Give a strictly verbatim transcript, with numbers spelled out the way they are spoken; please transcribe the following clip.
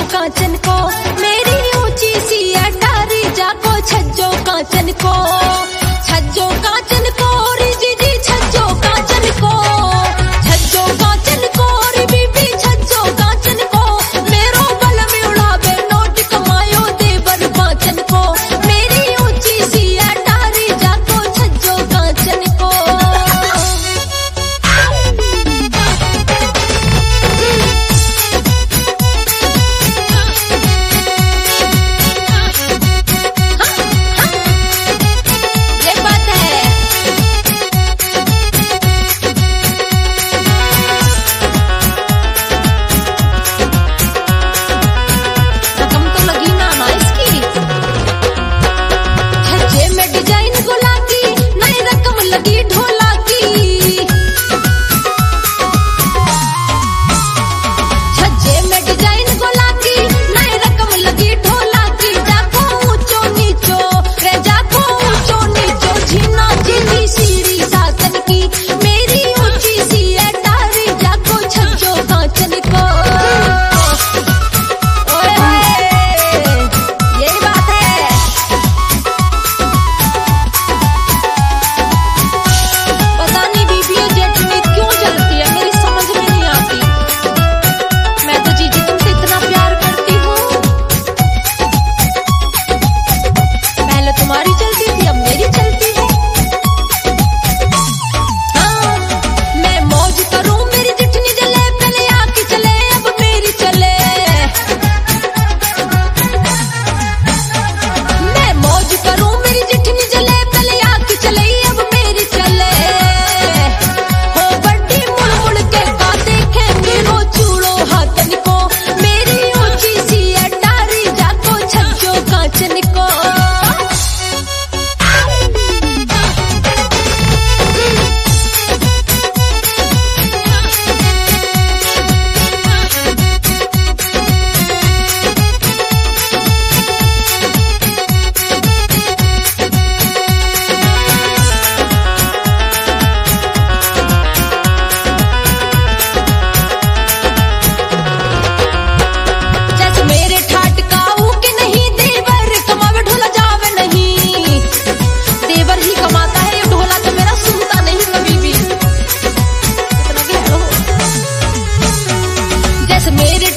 कांचन को, मेरी ऊंची सी अटारी जाको छज्जो कांचन को, छज्जो कांचन को री जीजी छज्जो कांचन को, छज्जो कांचन को री बीबी छज्जो कांचन को, मेरो बल में उड़ावे नोट कमायो देवर कांचन को, मेरी ऊंची सी अटारी जाको छज्जो कांचन को। मेरे